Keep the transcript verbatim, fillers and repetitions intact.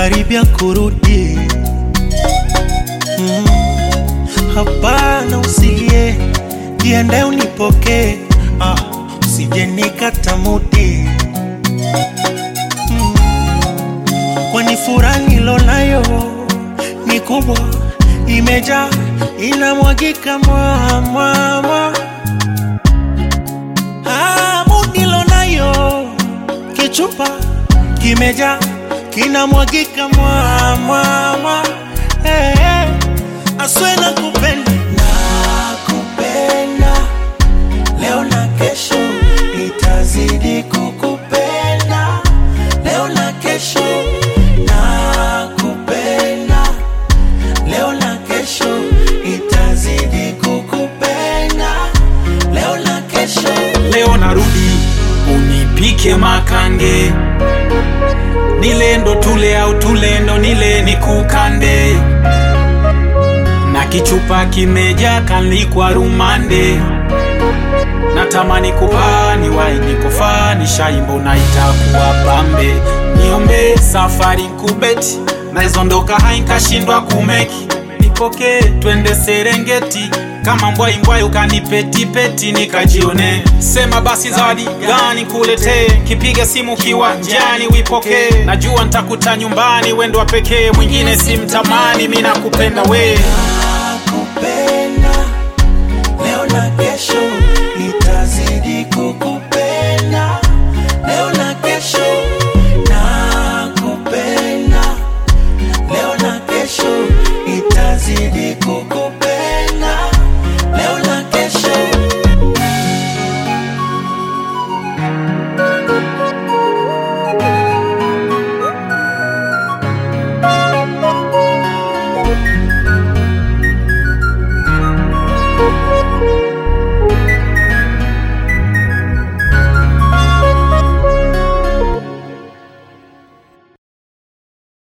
karibia kurudi. mm. Hapana usilie, jiandae unipoke, ah, usije nikata mudi. mm. Kwani furaha nilonayo ni kubwa, imejaa inamwagika mwa mwa mwa. Ah, mudi nilonayo kichupa kimejaa kinamwagika mwa mwa mwa. Hey, hey. Aswe na kupenda, na kupenda leo na kesho, itazidi kukupenda leo na kesho. Na kupenda leo na kesho, itazidi kukupenda leo na kesho. Leo narudi unipike makange, nilendo tule au tulendo nile nikukande, na kichupa kimeja kanlikwa rumande. Natamani kupani wai nikofani shaimbo na itakuwa pambe. Niombe safari kubeti na izondoka hainkashindwa kumeki. Nipoke twende Serengeti, kama mbwai mbwai ukanipeti peti nikajione. Sema basi zawadi gani kulete, kipiga simu kiwanjani uipoke. Najua nitakuta nyumbani wendo wa pekee, mwingine simtamani mimi nakupenda we. Nakupenda leo na kesho, itazidi kukupenda leo na kesho. Nakupenda leo na kesho, itazidi kukupenda leo na kesho.